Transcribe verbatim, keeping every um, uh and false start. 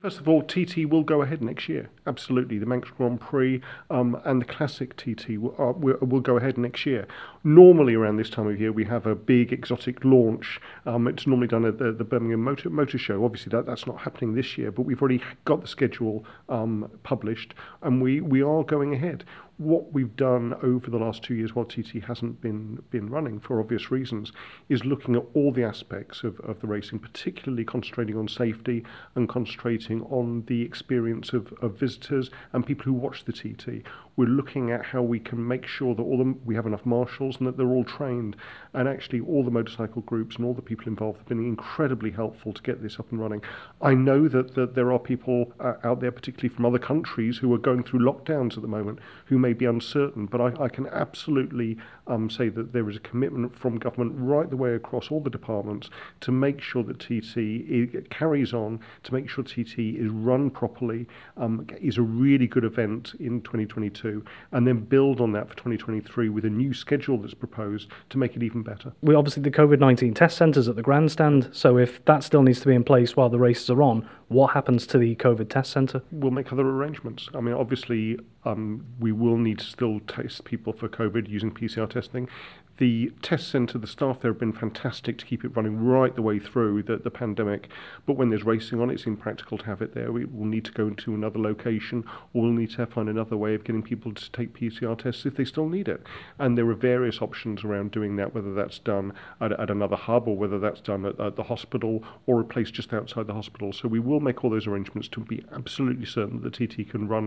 First of all, T T will go ahead next year. Absolutely, the Manx Grand Prix um, and the Classic T T will, uh, will, will go ahead next year. Normally, around this time of year, we have a big exotic launch. Um, it's normally done at the, the Birmingham Motor, Motor Show. Obviously, that, that's not happening this year, but we've already got the schedule um, published, and we, we are going ahead. What we've done over the last two years, while T T hasn't been been running for obvious reasons, is looking at all the aspects of, of the racing, particularly concentrating on safety and concentrating on the experience of, of visitors and people who watch the T T. We're looking at how we can make sure that all the, we have enough marshals and that they're all trained. And actually, all the motorcycle groups and all the people involved have been incredibly helpful to get this up and running. I know that, that there are people uh, out there, particularly from other countries, who are going through lockdowns at the moment, who may be uncertain, but I, I can absolutely um, say that there is a commitment from government right the way across all the departments to make sure that T T it carries on, to make sure T T is run properly, um, is a really good event in twenty twenty-two, and then build on that for twenty twenty-three with a new schedule that's proposed to make it even better. We obviously the COVID nineteen test centres at the grandstand, so if that still needs to be in place while the races are on, what happens to the COVID test centre? We'll make other arrangements. I mean, obviously, um, we will need to still test people for COVID using P C R testing. The test centre, the staff there have been fantastic to keep it running right the way through the, the pandemic. But when there's racing on, it's impractical to have it there. We will need to go into another location, or we'll need to find another way of getting people to take P C R tests if they still need it. And there are various options around doing that, whether that's done at, at another hub or whether that's done at, at the hospital or a place just outside the hospital. So we will make all those arrangements to be absolutely certain that the T T can run